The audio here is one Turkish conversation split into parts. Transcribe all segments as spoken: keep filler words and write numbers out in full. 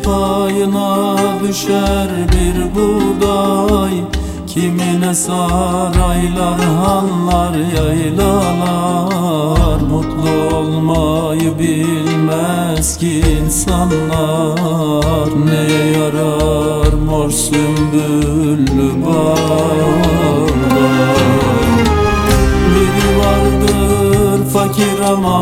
payına düşer bir buğday, kimine saraylar, hanlar, yaylalar. Mutlu olmayı bilmez ki insanlar, neye yarar mor sümbüllü bağlar. Biri vardır fakir ama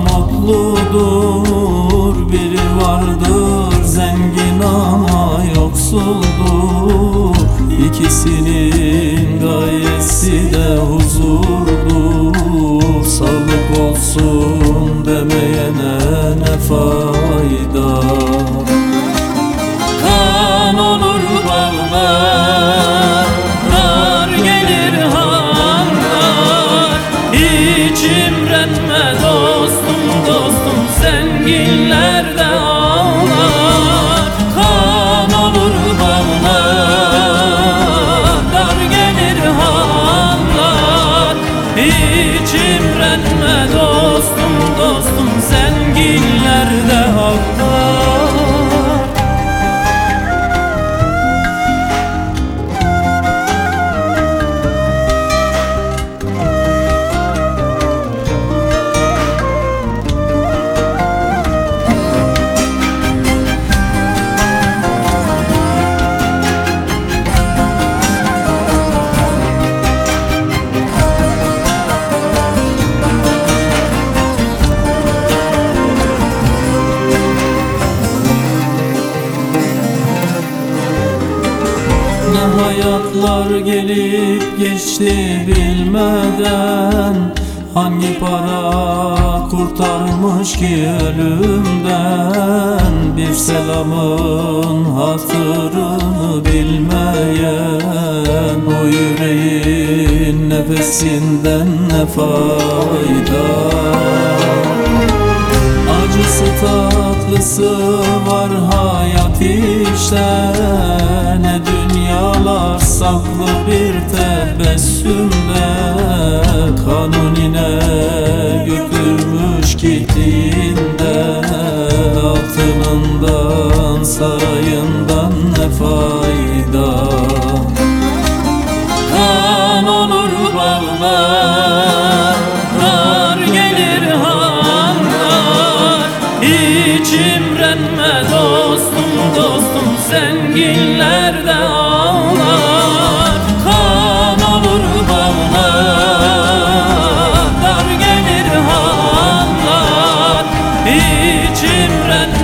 mutludur, biri vardır zengin ama yoksuldur. İkisinin gayesi de huzurdur. Sağlık olsun demeyene ne fayda? Kan olur bağlar, gelir hanlar. Hiç imrenme dostum, dostum zenginlerde ağlar. Kan olur bağlar, gelir hanlar. Hiç imrenme dostum, dostum zenginlerde ağlar. Ne hayatlar gelip geçti bilmeden, hangi para kurtarmış ki ölümden? Bir selamın hatırını bilmeyen, o yüreğin nefesinden ne fayda? Acısı tatlısı var hayat işte, ne dünyalar saklı bir tebessümde. Kanunine götürmüş gittiğinde, altınından sarayından ne fayda? Kan olur bağlar, gelir hanlar. Hiç imrenme dostum, dostum zenginlerde ağlar. Kan olur bağlar, gelir hanlar. Hiç imrenme